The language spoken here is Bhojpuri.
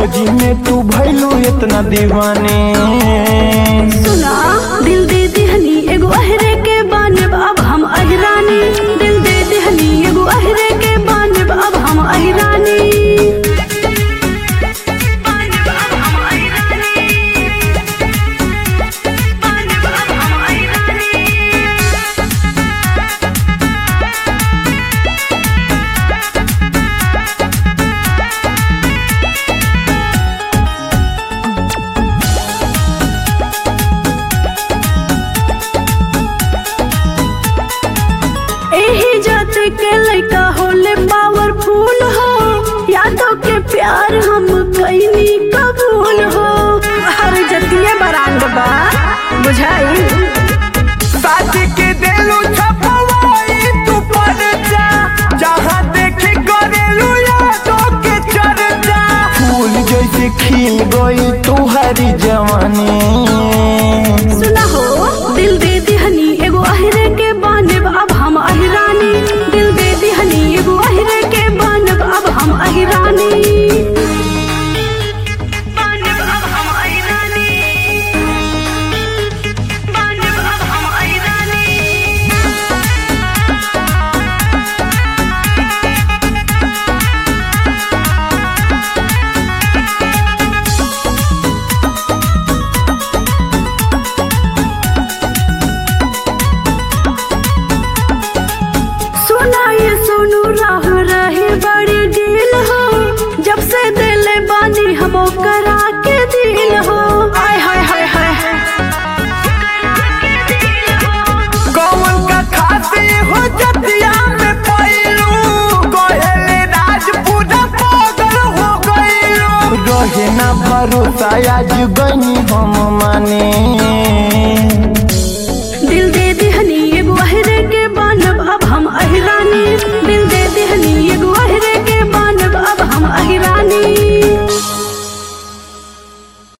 फौजी में तू भइलू इतना दीवाने। सुना दिल दे दिहनी एगो अहरे के बानब अब हम अहिरानी। दिल दे दिहनी एगो अहरे के बानब अब हम अहिरानी। एही जाति के लइका होले पावरफुल हो, यादों के प्यार हम कईनी कबूल हो। हर जतिये बरांड बा बुझाई। साथ के देलू छपवाई तू परचा, जहाँ देखे करेलू यादों के चर्चा। फूल जैसे खिल गई तुम्हारी जवानी। सुना हो दिल दे दिहनी एगो अहिरे के बानब अब हम अहिरानी। दिल दे दिहनी एगो अहिरे के बानब अब हम अहिरानी। बानब अब हम अहिरानी। बानब अब हम अहिरानी। सुना ये सोनू राह रहे बड़ी डील हो, जब से दिल बानी हम करा के दिल हो। आय हाय हाय हाय कौन का खाते हो जतिया में पैलू, कोहेले राजपूता पागल हो गईलू। रहे ना भरोसा आज गईनी हम माने।